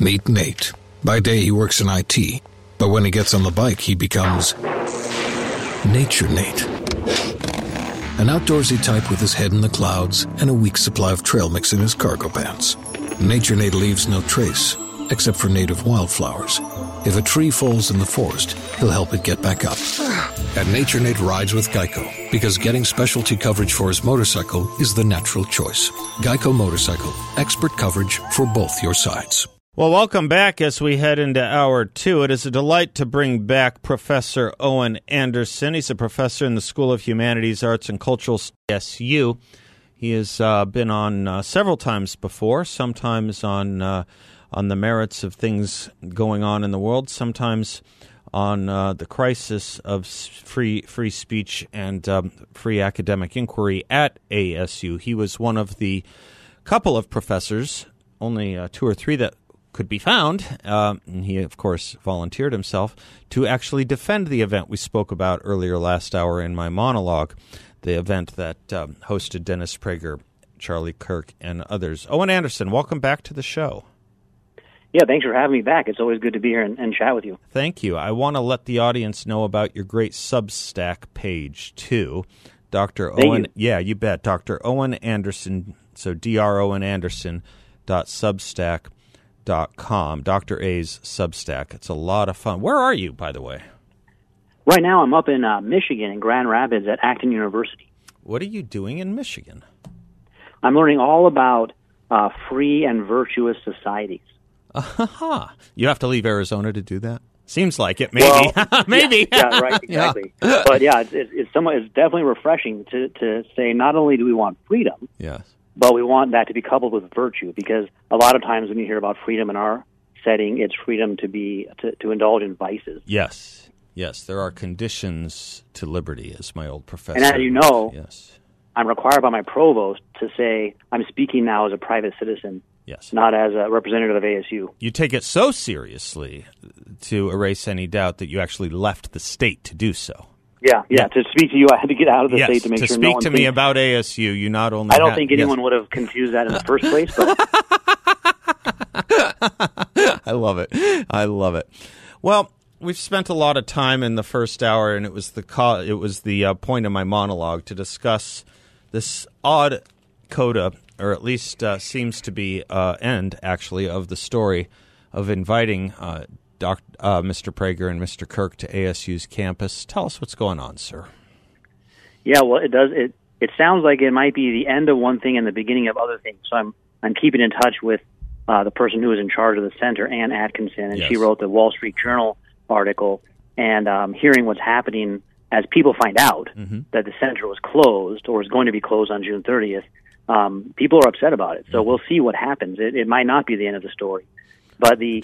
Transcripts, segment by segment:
Meet Nate. By day, he works in IT, but when he gets on the bike, he becomes Nature Nate. An outdoorsy type with his head in the clouds and a week's supply of trail mix in his cargo pants. Nature Nate leaves no trace, except for native wildflowers. If a tree falls in the forest, he'll help it get back up. And Nature Nate rides with Geico, because getting specialty coverage for his motorcycle is the natural choice. Geico Motorcycle, expert coverage for both your sides. Well, welcome back as we head into Hour 2. It is a delight to bring back Professor Owen Anderson. He's a professor in the School of Humanities, Arts, and Cultural SU. He has been on several times before, sometimes on the merits of things going on in the world, sometimes on the crisis of free speech and free academic inquiry at ASU. He was one of the couple of professors, only 2 or 3 that could be found, and he, of course, volunteered himself to actually defend the event we spoke about earlier last hour in my monologue, the event that hosted Dennis Prager, Charlie Kirk, and others. Owen Anderson, welcome back to the show. Yeah, thanks for having me back. It's always good to be here and chat with you. Thank you. I want to let the audience know about your great Substack page, too. Dr. Owen, yeah, you bet. Dr. Owen Anderson, so drowananderson.substack.com. Dr. A's Substack. It's a lot of fun. Where are you, by the way? Right now I'm up in Michigan, in Grand Rapids at Acton University. What are you doing in Michigan? I'm learning all about free and virtuous societies. You have to leave Arizona to do that? Seems like it, maybe. Well, maybe. Yeah, right, exactly. Yeah. But yeah, it's definitely refreshing to say not only do we want freedom, yes, but we want that to be coupled with virtue, because a lot of times when you hear about freedom in our setting, it's freedom to indulge in vices. Yes, there are conditions to liberty, as my old professor. And as you know, yes, I'm required by my provost to say I'm speaking now as a private citizen, yes, not as a representative of ASU. You take it so seriously to erase any doubt that you actually left the state to do so. Yeah. To speak to you, I had to get out of the state to make sure no one... To speak to me about ASU, you not only... I don't think anyone would have confused that in the first place, but... I love it. Well, we've spent a lot of time in the first hour, and it was the point of my monologue to discuss this odd coda, or at least seems to be end, actually, of the story of inviting Mr. Prager and Mr. Kirk to ASU's campus. Tell us what's going on, sir. Yeah, well, it does. It sounds like it might be the end of one thing and the beginning of other things. So I'm keeping in touch with the person who is in charge of the center, Ann Atkinson, and yes, she wrote the Wall Street Journal article. And hearing what's happening as people find out that the center was closed or is going to be closed on June 30th, people are upset about it. So we'll see what happens. It might not be the end of the story. But the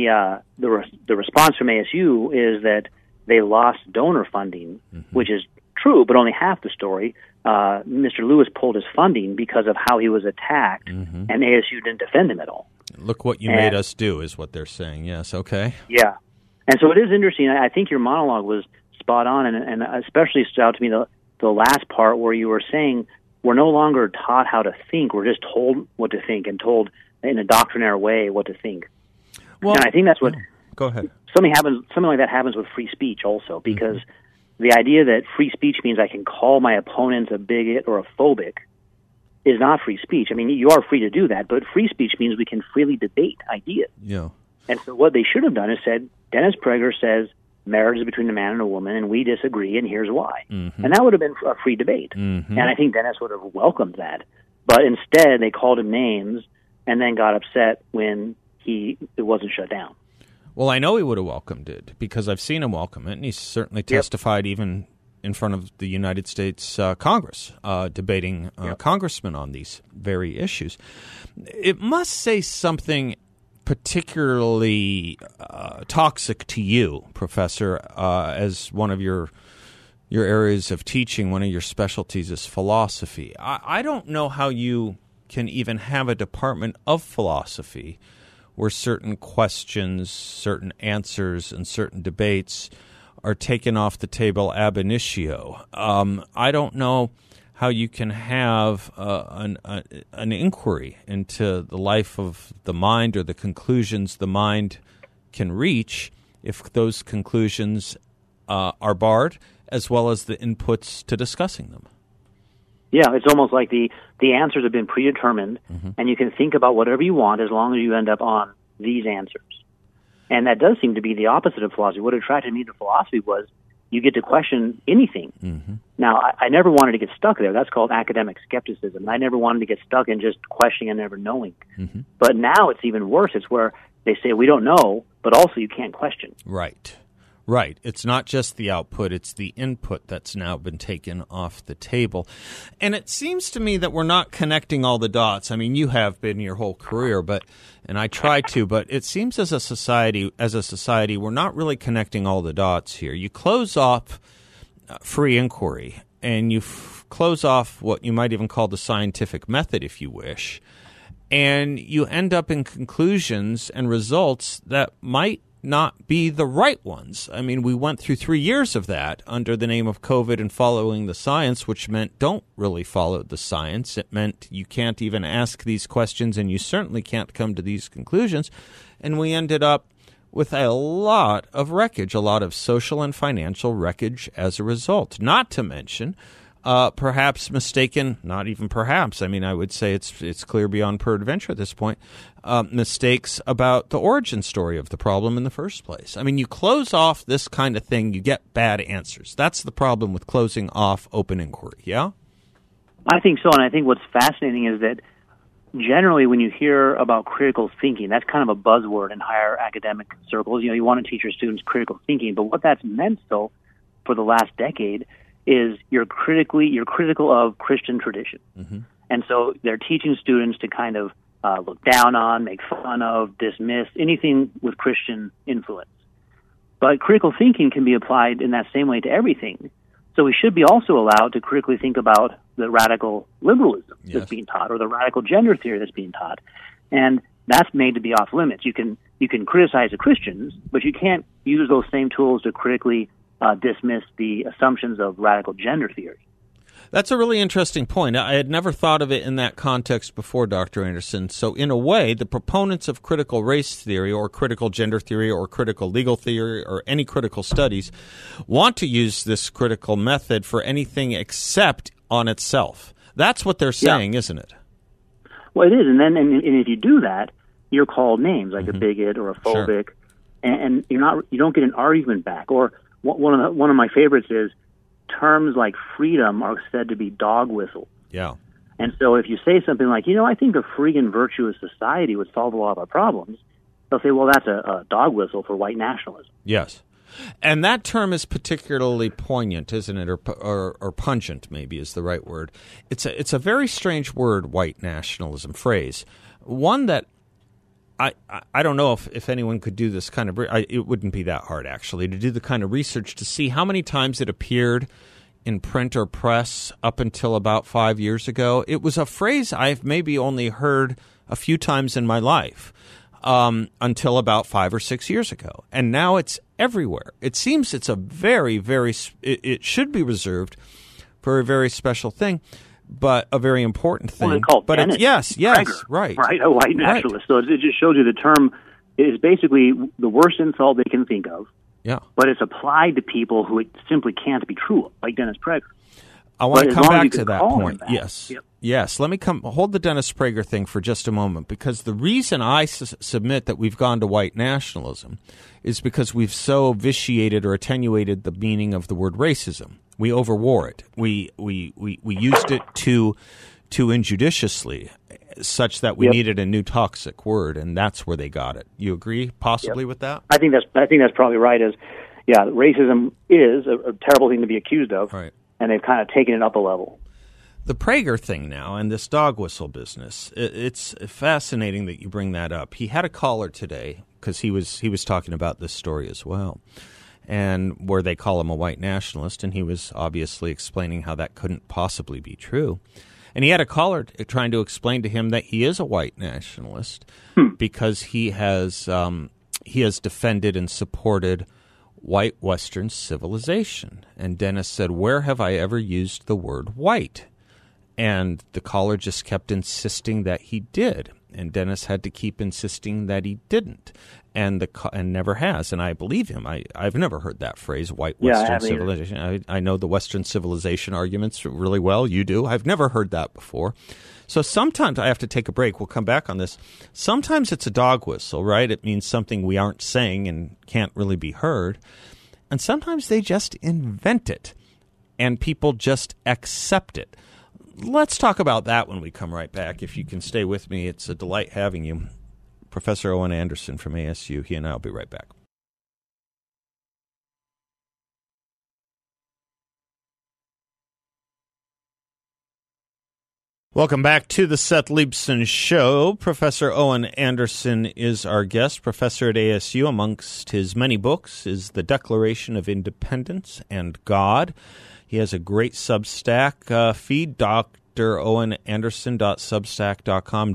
response from ASU is that they lost donor funding, which is true, but only half the story. Mr. Lewis pulled his funding because of how he was attacked, and ASU didn't defend him at all. Look what you made us do is what they're saying. Yes, okay. Yeah. And so it is interesting. I think your monologue was spot on, and especially stood out to me the last part where you were saying we're no longer taught how to think. We're just told what to think and told in a doctrinaire way what to think. Well, and I think that's what... Go ahead. Something like that happens with free speech also, because the idea that free speech means I can call my opponents a bigot or a phobic is not free speech. I mean, you are free to do that, but free speech means we can freely debate ideas. Yeah. And so what they should have done is said, Dennis Prager says marriage is between a man and a woman, and we disagree, and here's why. And that would have been a free debate. And I think Dennis would have welcomed that. But instead, they called him names and then got upset when it wasn't shut down. Well, I know he would have welcomed it because I've seen him welcome it, and he's certainly testified even in front of the United States Congress, debating congressmen on these very issues. It must say something particularly toxic to you, Professor, as one of your areas of teaching, one of your specialties is philosophy. I don't know how you can even have a department of philosophy where certain questions, certain answers, and certain debates are taken off the table ab initio. I don't know how you can have an inquiry into the life of the mind or the conclusions the mind can reach if those conclusions are barred, as well as the inputs to discussing them. Yeah, it's almost like the answers have been predetermined, and you can think about whatever you want as long as you end up on these answers. And that does seem to be the opposite of philosophy. What attracted me to philosophy was you get to question anything. Now, I never wanted to get stuck there. That's called academic skepticism. I never wanted to get stuck in just questioning and never knowing. But now it's even worse. It's where they say we don't know, but also you can't question. Right. It's not just the output, it's the input that's now been taken off the table. And it seems to me that we're not connecting all the dots. I mean, you have been your whole career, and I try to, but it seems as a society, we're not really connecting all the dots here. You close off free inquiry, and you close off what you might even call the scientific method, if you wish, and you end up in conclusions and results that might not be the right ones. I mean, we went through 3 years of that under the name of COVID and following the science, which meant don't really follow the science. It meant you can't even ask these questions, and you certainly can't come to these conclusions. And we ended up with a lot of wreckage, a lot of social and financial wreckage as a result. Not to mention, perhaps mistaken, not even perhaps, I mean, I would say it's clear beyond peradventure at this point, mistakes about the origin story of the problem in the first place. I mean, you close off this kind of thing, you get bad answers. That's the problem with closing off open inquiry, yeah? I think so, and I think what's fascinating is that generally when you hear about critical thinking, that's kind of a buzzword in higher academic circles. You know, you want to teach your students critical thinking, but what that's meant, though, for the last decade is you're critical of Christian tradition. And so they're teaching students to kind of look down on, make fun of, dismiss anything with Christian influence. But critical thinking can be applied in that same way to everything. So we should be also allowed to critically think about the radical liberalism that's being taught, or the radical gender theory that's being taught. And that's made to be off limits. You can criticize the Christians, but you can't use those same tools to critically dismiss the assumptions of radical gender theory. That's a really interesting point. I had never thought of it in that context before, Dr. Anderson. So in a way, the proponents of critical race theory or critical gender theory or critical legal theory or any critical studies want to use this critical method for anything except on itself. That's what they're saying, isn't it? Well, it is. And then and if you do that, you're called names like a bigot or a phobic, and you don't get an argument back. Or one of my favorites is terms like freedom are said to be dog whistles. Yeah. And so if you say something like, I think a free and virtuous society would solve a lot of our problems, they'll say, well, that's a dog whistle for white nationalism. Yes. And that term is particularly poignant, isn't it? Or pungent, maybe is the right word. It's a very strange word, white nationalism phrase. One that I don't know if anyone could do this kind of it wouldn't be that hard, actually, to do the kind of research to see how many times it appeared in print or press up until about 5 years ago. It was a phrase I've maybe only heard a few times in my life until about 5 or 6 years ago. And now it's everywhere. It seems it's a very, very it should be reserved for a very special thing. But a very important thing. Well, called but Dennis yes, Prager, right, a white nationalist. Right. So it just shows you the term is basically the worst insult they can think of. Yeah, but it's applied to people who it simply can't be true of, like Dennis Prager. I want to come back to that point. Yes. Let me hold the Dennis Prager thing for just a moment, because the reason I submit that we've gone to white nationalism is because we've so vitiated or attenuated the meaning of the word racism. We overwore it. We used it too injudiciously, such that we needed a new toxic word, and that's where they got it. You agree, possibly, with that? I think that's probably right. Racism is a terrible thing to be accused of, right. And they've kind of taken it up a level. The Prager thing now and this dog whistle business, it's fascinating that you bring that up. He had a caller today because he was talking about this story as well, and where they call him a white nationalist, and he was obviously explaining how that couldn't possibly be true. And he had a caller trying to explain to him that he is a white nationalist because he has defended and supported white Western civilization. And Dennis said, "Where have I ever used the word white?" And the caller just kept insisting that he did. And Dennis had to keep insisting that he didn't. And never has. And I believe him. I've never heard that phrase, white Western civilization. I know the Western civilization arguments really well. You do. I've never heard that before. So sometimes I have to take a break. We'll come back on this. Sometimes it's a dog whistle, right? It means something we aren't saying and can't really be heard. And sometimes they just invent it. And people just accept it. Let's talk about that when we come right back. If you can stay with me, it's a delight having you. Professor Owen Anderson from ASU. He and I will be right back. Welcome back to the Seth Leibsohn Show. Professor Owen Anderson is our guest. Professor at ASU. Amongst his many books is The Declaration of Independence and God. He has a great Substack feed, drowenanderson.substack.com,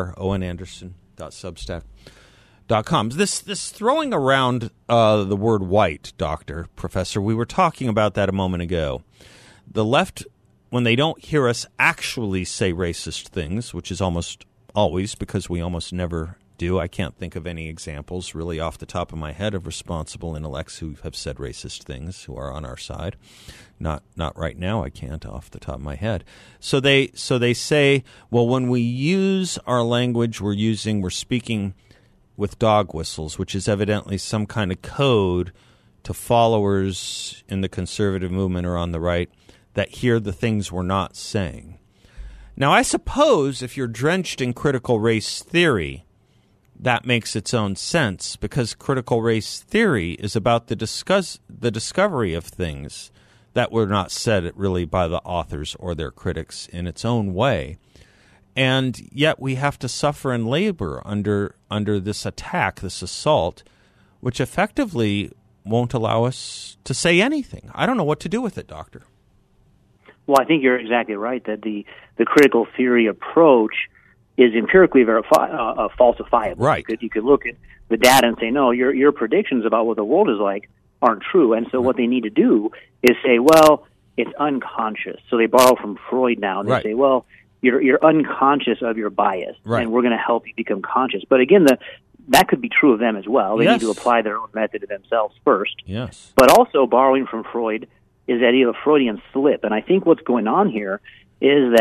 drowenanderson.substack.com. This throwing around the word white, Doctor, Professor, we were talking about that a moment ago. The left, when they don't hear us actually say racist things, which is almost always because we almost never do. I can't think of any examples really off the top of my head of responsible intellects who have said racist things who are on our side. Not right now. I can't off the top of my head. So they say, well, when we use our language, we're speaking with dog whistles, which is evidently some kind of code to followers in the conservative movement or on the right that hear the things we're not saying. Now, I suppose if you're drenched in critical race theory, that makes its own sense, because critical race theory is about the discovery of things that were not said really by the authors or their critics in its own way. And yet we have to suffer and labor under this attack, this assault, which effectively won't allow us to say anything. I don't know what to do with it, Doctor. Well, I think you're exactly right that the critical theory approach is empirically falsifiable. Right. You could look at the data and say, no, your predictions about what the world is like aren't true. And so what they need to do is say, well, it's unconscious. So they borrow from Freud now. And they say, well, you're unconscious of your bias, and we're going to help you become conscious. But again, that could be true of them as well. They need to apply their own method to themselves first. Yes. But also borrowing from Freud is that idea of Freudian slip. And I think what's going on here is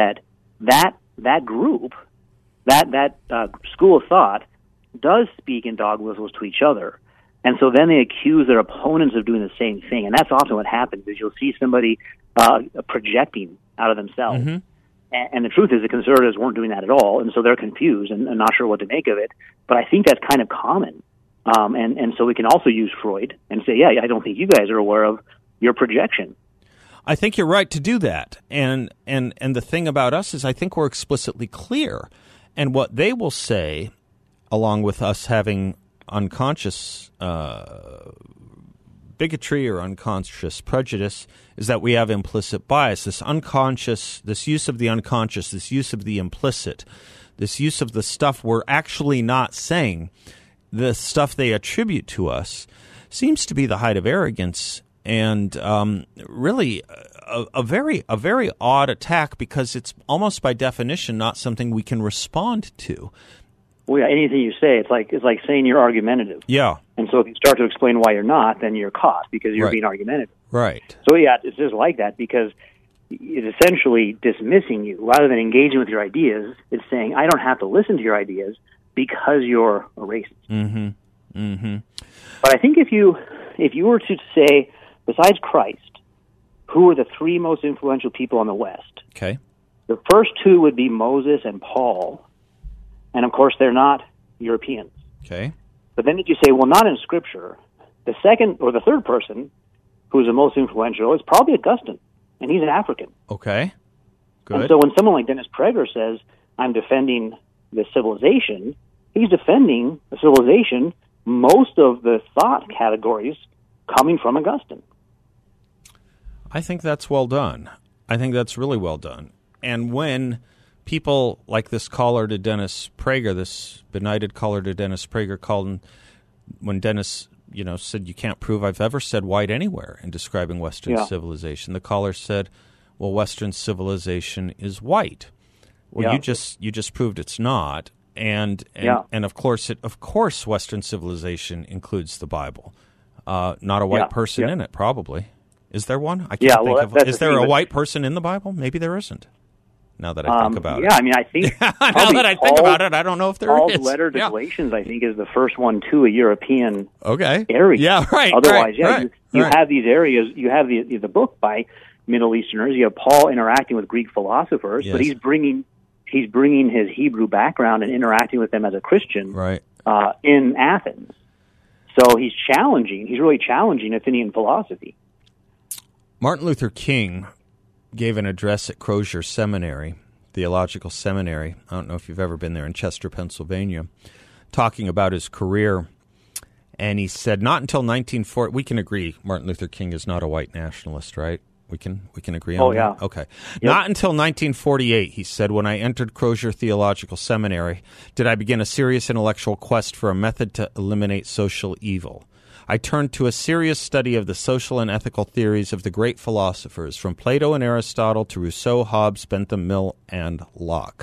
that group, that school of thought, does speak in dog whistles to each other. And so then they accuse their opponents of doing the same thing. And that's often what happens, is you'll see somebody projecting out of themselves. Mm-hmm. And the truth is the conservatives weren't doing that at all, and so they're confused and not sure what to make of it. But I think that's kind of common. And so we can also use Freud and say, yeah, I don't think you guys are aware of your projection. I think you're right to do that. And the thing about us is I think we're explicitly clear. And what they will say, along with us having unconscious bigotry or unconscious prejudice, is that we have implicit bias, this use of the unconscious, this use of the implicit, this use of the stuff we're actually not saying, the stuff they attribute to us, seems to be the height of arrogance and really a very odd attack, because it's almost by definition not something we can respond to. Well, yeah, anything you say, it's like saying you're argumentative. Yeah. And so if you start to explain why you're not, then you're caught because you're being argumentative. Right. So yeah, it's just like that, because it's essentially dismissing you. Rather than engaging with your ideas, it's saying, I don't have to listen to your ideas because you're a racist. Mm-hmm. Mm-hmm. But I think if you were to say, besides Christ, who are the three most influential people in the West? Okay. The first two would be Moses and Paul. And, of course, they're not Europeans. Okay. But then if you say, well, not in Scripture, the second or the third person who's the most influential is probably Augustine, and he's an African. Okay. Good. And so when someone like Dennis Prager says, I'm defending the civilization, he's defending a civilization, most of the thought categories coming from Augustine. I think that's well done. I think that's really well done. And when people like this caller to Dennis Prager, this benighted caller to Dennis Prager, called him when Dennis, said, you can't prove I've ever said white anywhere in describing Western civilization. The caller said, well, Western civilization is white. Well, you just proved it's not. And of course, Western civilization includes the Bible. Not a white person in it, probably. Is there one? I can't think of. Is there a white person in the Bible? Maybe there isn't. Now that I think about it. Yeah, I mean, I think... now that I think about it, I don't know if there is. Paul's letter to Galatians, I think, is the first one to a European area. Yeah, right. Otherwise, you right. have these areas, you have the book by Middle Easterners, you have Paul interacting with Greek philosophers, but he's bringing his Hebrew background and interacting with them as a Christian in Athens. So he's really challenging Athenian philosophy. Martin Luther King gave an address at Crozier Seminary, Theological Seminary. I don't know if you've ever been there in Chester, Pennsylvania, talking about his career. And he said, not until 1940, we can agree Martin Luther King is not a white nationalist, right? We can agree on that? Yeah. Okay. Yep. Not until 1948, he said, when I entered Crozier Theological Seminary, did I begin a serious intellectual quest for a method to eliminate social evil. I turned to a serious study of the social and ethical theories of the great philosophers, from Plato and Aristotle to Rousseau, Hobbes, Bentham, Mill, and Locke.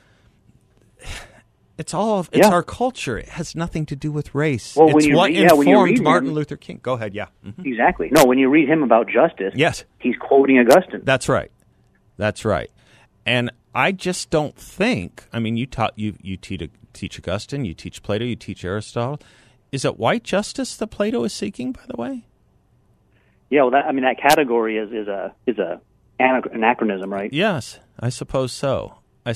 It's our culture. It has nothing to do with race. Well, it's what informed Martin Luther King. Go ahead, Mm-hmm. Exactly. No, when you read him about justice, he's quoting Augustine. That's right. And I just don't think, I mean, you teach Augustine, you teach Plato, you teach Aristotle. Is it white justice that Plato is seeking, by the way? Yeah, well, that category is a anachronism, right? Yes, I suppose so. I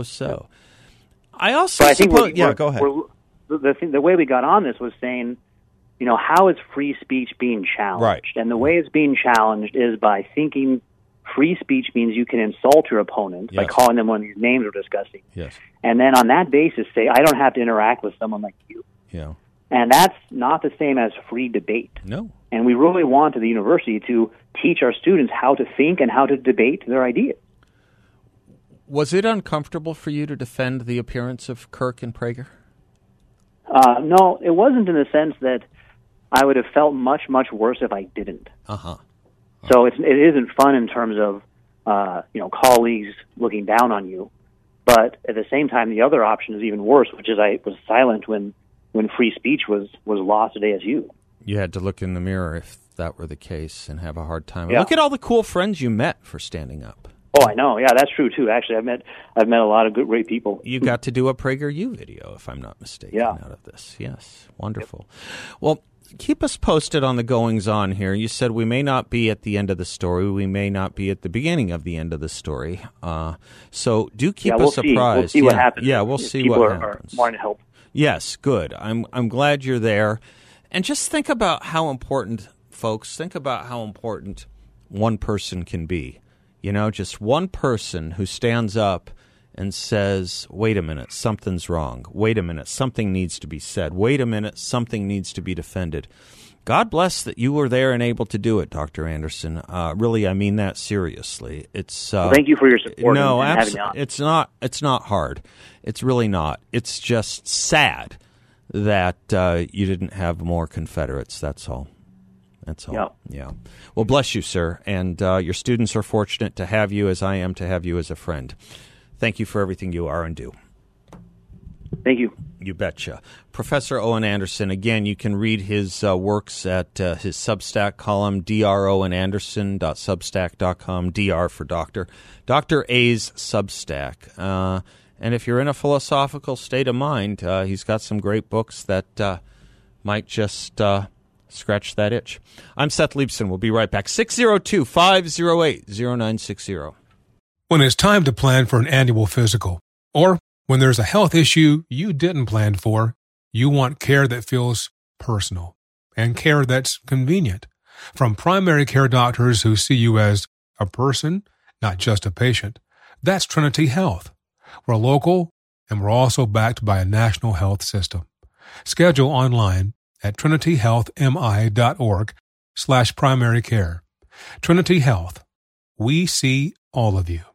think go ahead. The way we got on this was saying, how is free speech being challenged? Right. And the way it's being challenged is by thinking free speech means you can insult your opponent by calling them one of these names we're discussing. Yes. And then on that basis say, I don't have to interact with someone like you. Yeah. And that's not the same as free debate. No. And we really want at the university to teach our students how to think and how to debate their ideas. Was it uncomfortable for you to defend the appearance of Kirk and Prager? No, it wasn't in the sense that I would have felt much, much worse if I didn't. So it isn't fun in terms of colleagues looking down on you. But at the same time, the other option is even worse, which is I was silent when free speech was lost at ASU. You had to look in the mirror if that were the case and have a hard time. Yeah. Look at all the cool friends you met for standing up. Oh, I know. Yeah, that's true too. Actually, I've met a lot of great people. You got to do a PragerU video, if I'm not mistaken, out of this. Yes, wonderful. Yep. Well, keep us posted on the goings on here. You said we may not be at the end of the story. We may not be at the beginning of the end of the story. So do keep us apprised. We'll see what happens. Yeah, we'll see what happens. People are wanting to help. Yes, good. I'm glad you're there. And just think about how important, folks, one person can be. Just one person who stands up and says, wait a minute, something's wrong. Wait a minute, something needs to be said. Wait a minute, something needs to be defended. God bless that you were there and able to do it, Dr. Anderson. Really, I mean that seriously. It's thank you for your support. No, and having me on. It's not hard. It's really not. It's just sad that you didn't have more Confederates. That's all. Yeah. Well, bless you, sir. And your students are fortunate to have you, as I am to have you as a friend. Thank you for everything you are and do. Thank you. You betcha. Professor Owen Anderson, again, you can read his works at his Substack column, drowanderson.substack.com, DR for doctor, Dr. A's Substack. And if you're in a philosophical state of mind, he's got some great books that might just scratch that itch. I'm Seth Leibson. We'll be right back. 602-508-0960. When it's time to plan for an annual physical, or when there's a health issue you didn't plan for, you want care that feels personal and care that's convenient. From primary care doctors who see you as a person, not just a patient. That's Trinity Health. We're local, and we're also backed by a national health system. Schedule online at trinityhealthmi.org/primary care. Trinity Health. We see all of you.